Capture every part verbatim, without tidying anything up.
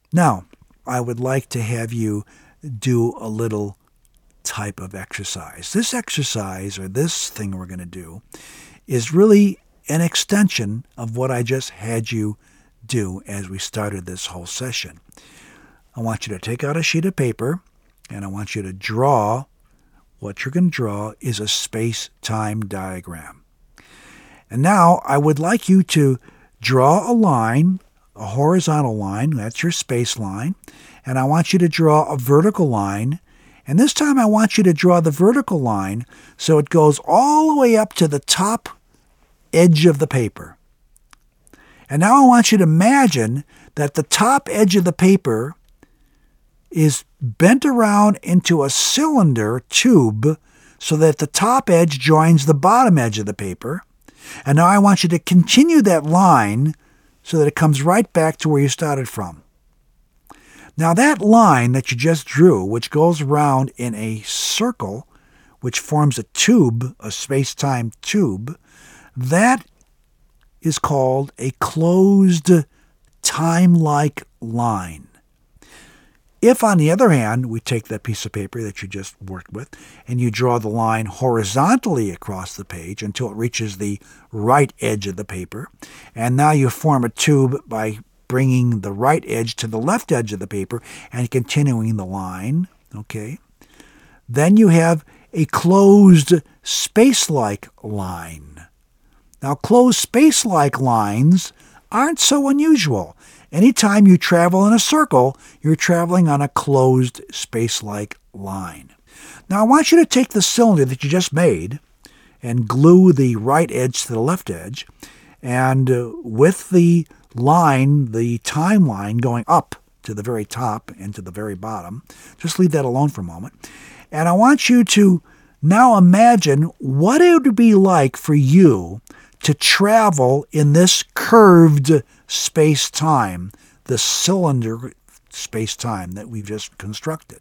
Now, I would like to have you do a little type of exercise. This exercise, or this thing we're going to do, is really an extension of what I just had you do as we started this whole session. I want you to take out a sheet of paper, and I want you to draw. What you're going to draw is a space-time diagram. And now I would like you to draw a line, a horizontal line, that's your space line, and I want you to draw a vertical line. And this time I want you to draw the vertical line so it goes all the way up to the top edge of the paper. And now I want you to imagine that the top edge of the paper is bent around into a cylinder tube so that the top edge joins the bottom edge of the paper. And now I want you to continue that line so that it comes right back to where you started from. Now that line that you just drew, which goes around in a circle, which forms a tube, a space-time tube, that is called a closed time-like line. If, on the other hand, we take that piece of paper that you just worked with and you draw the line horizontally across the page until it reaches the right edge of the paper, and now you form a tube by bringing the right edge to the left edge of the paper and continuing the line, okay, then you have a closed space-like line. Now, closed space-like lines aren't so unusual. Anytime you travel in a circle, you're traveling on a closed space-like line. Now I want you to take the cylinder that you just made and glue the right edge to the left edge, and uh, with the line, the timeline going up to the very top and to the very bottom, just leave that alone for a moment. And I want you to now imagine what it would be like for you to travel in this curved space-time, the cylinder space-time that we've just constructed.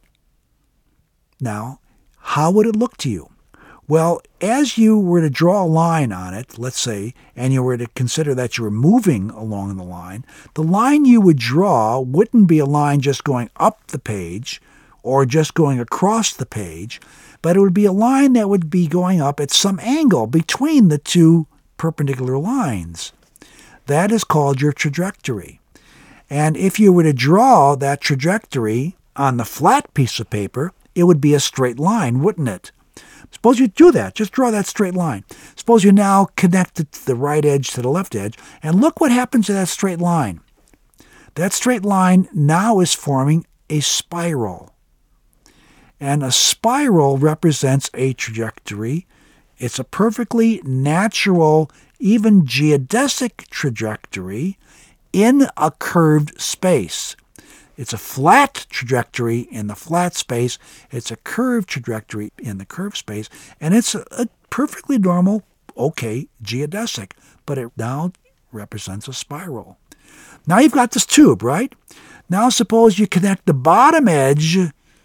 Now, how would it look to you? Well, as you were to draw a line on it, let's say, and you were to consider that you were moving along the line, the line you would draw wouldn't be a line just going up the page or just going across the page, but it would be a line that would be going up at some angle between the two perpendicular lines. That is called your trajectory. And if you were to draw that trajectory on the flat piece of paper, it would be a straight line, wouldn't it? Suppose you do that. Just draw that straight line. Suppose you now connect it to the right edge to the left edge, and look what happens to that straight line. That straight line now is forming a spiral. And a spiral represents a trajectory. It's a perfectly natural, even geodesic trajectory in a curved space. It's a flat trajectory in the flat space. It's a curved trajectory in the curved space. And it's a, a perfectly normal, okay, geodesic. But it now represents a spiral. Now you've got this tube, right? Now suppose you connect the bottom edge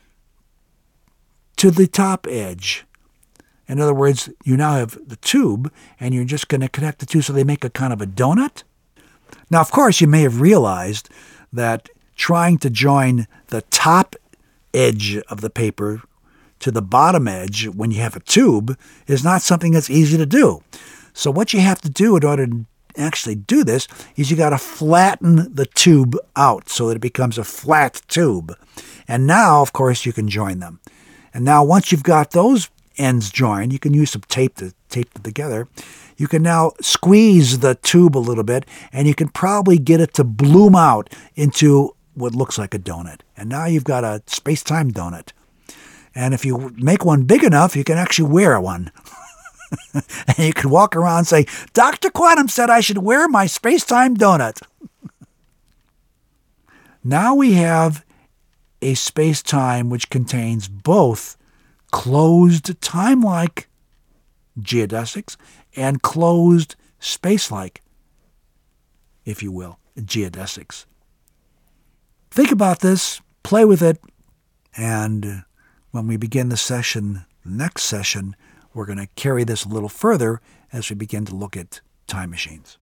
to the top edge. In other words, you now have the tube, and you're just going to connect the two so they make a kind of a donut. Now, of course, you may have realized that trying to join the top edge of the paper to the bottom edge when you have a tube is not something that's easy to do. So what you have to do in order to actually do this is you got to flatten the tube out so that it becomes a flat tube. And now, of course, you can join them. And now once you've got those ends joined, you can use some tape to tape them together. You can now squeeze the tube a little bit, and you can probably get it to bloom out into what looks like a donut. And now you've got a space-time donut. And if you make one big enough, you can actually wear one. And you can walk around and say, Doctor Quantum said I should wear my space-time donut. Now we have a space-time which contains both closed time-like geodesics and closed space-like, if you will, geodesics. Think about this, play with it, and when we begin the session, the next session, we're going to carry this a little further as we begin to look at time machines.